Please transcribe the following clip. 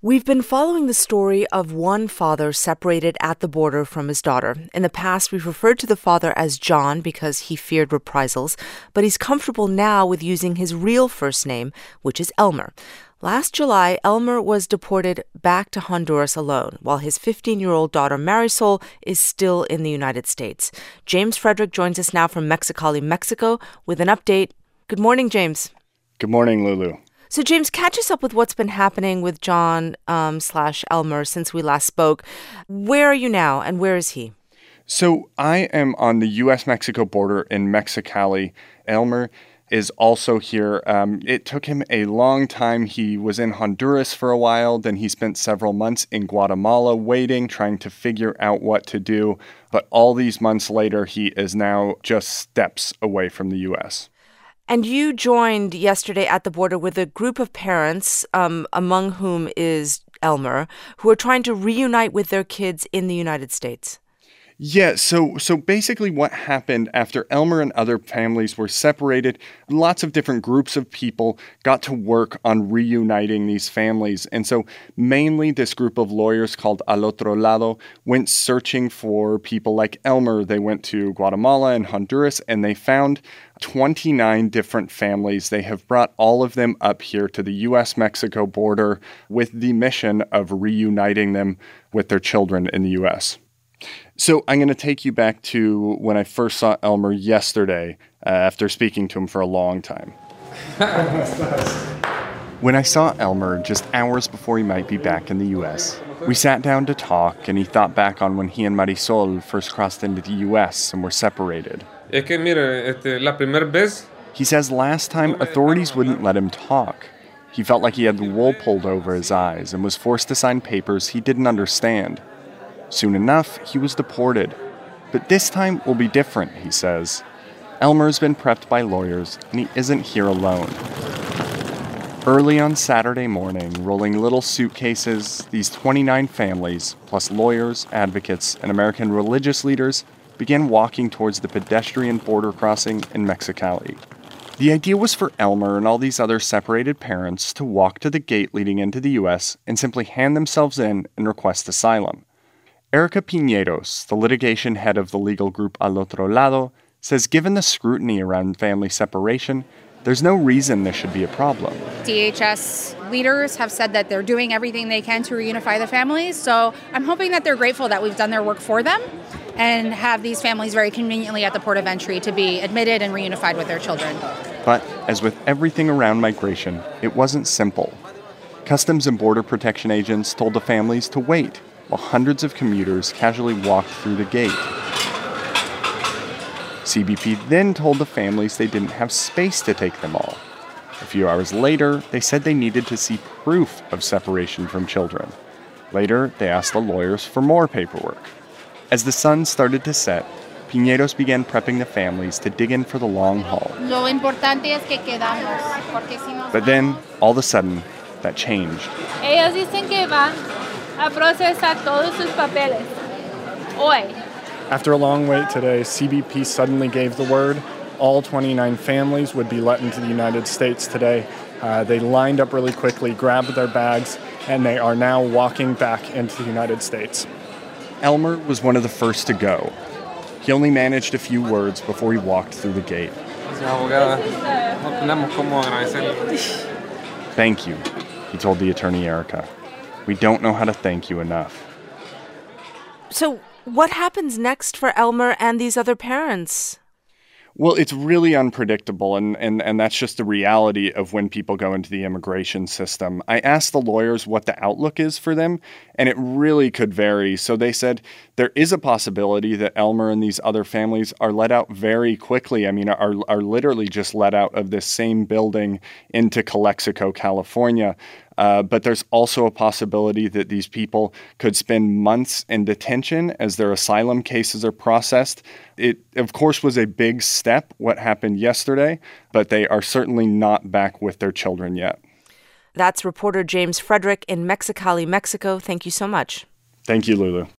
We've been following the story of one father separated at the border from his daughter. In the past, we've referred to the father as John because he feared reprisals, but he's comfortable now with using his real first name, which is Elmer. Last July, Elmer was deported back to Honduras alone, while his 15-year-old daughter Marisol is still in the United States. James Frederick joins us now from Mexicali, Mexico, with an update. Good morning, James. Good morning, Lulu. So, James, catch us up with what's been happening with John / Elmer since we last spoke. Where are you now, and where is he? So I am on the U.S.-Mexico border in Mexicali. Elmer is also here. It took him a long time. He was in Honduras for a while. Then he spent several months in Guatemala waiting, trying to figure out what to do. But all these months later, he is now just steps away from the U.S. And you joined yesterday at the border with a group of parents, among whom is Elmer, who are trying to reunite with their kids in the United States. Yeah, so basically what happened after Elmer and other families were separated, lots of different groups of people got to work on reuniting these families. And so mainly this group of lawyers called Al Otro Lado went searching for people like Elmer. They went to Guatemala and Honduras, and they found 29 different families. They have brought all of them up here to the U.S.-Mexico border with the mission of reuniting them with their children in the U.S. So I'm going to take you back to when I first saw Elmer yesterday after speaking to him for a long time. When I saw Elmer just hours before he might be back in the U.S., we sat down to talk, and he thought back on when he and Marisol first crossed into the U.S. and were separated. He says last time authorities wouldn't let him talk. He felt like he had the wool pulled over his eyes and was forced to sign papers he didn't understand. Soon enough, he was deported. But this time will be different, he says. Elmer's been prepped by lawyers, and he isn't here alone. Early on Saturday morning, rolling little suitcases, these 29 families, plus lawyers, advocates, and American religious leaders, began walking towards the pedestrian border crossing in Mexicali. The idea was for Elmer and all these other separated parents to walk to the gate leading into the U.S. and simply hand themselves in and request asylum. Erica Piñeros, the litigation head of the legal group Al Otro Lado, says given the scrutiny around family separation, there's no reason this should be a problem. DHS leaders have said that they're doing everything they can to reunify the families, so I'm hoping that they're grateful that we've done their work for them and have these families very conveniently at the port of entry to be admitted and reunified with their children. But as with everything around migration, it wasn't simple. Customs and Border Protection agents told the families to wait, while hundreds of commuters casually walked through the gate. CBP then told the families they didn't have space to take them all. A few hours later, they said they needed to see proof of separation from children. Later, they asked the lawyers for more paperwork. As the sun started to set, Piñeros began prepping the families to dig in for the long haul. But then, all of a sudden, that changed. Ellos dicen que van a procesar todos sus papeles hoy. After a long wait today, CBP suddenly gave the word. All 29 families would be let into the United States today. They lined up really quickly, grabbed their bags, and they are now walking back into the United States. Elmer was one of the first to go. He only managed a few words before he walked through the gate. Thank you, he told the attorney Erica. We don't know how to thank you enough. So what happens next for Elmer and these other parents? Well, it's really unpredictable, and that's just the reality of when people go into the immigration system. I asked the lawyers what the outlook is for them, and it really could vary. So they said there is a possibility that Elmer and these other families are let out very quickly. I mean, are literally just let out of this same building into Calexico, California. But there's also a possibility that these people could spend months in detention as their asylum cases are processed. It, of course, was a big step, what happened yesterday, but they are certainly not back with their children yet. That's reporter James Frederick in Mexicali, Mexico. Thank you so much. Thank you, Lulu.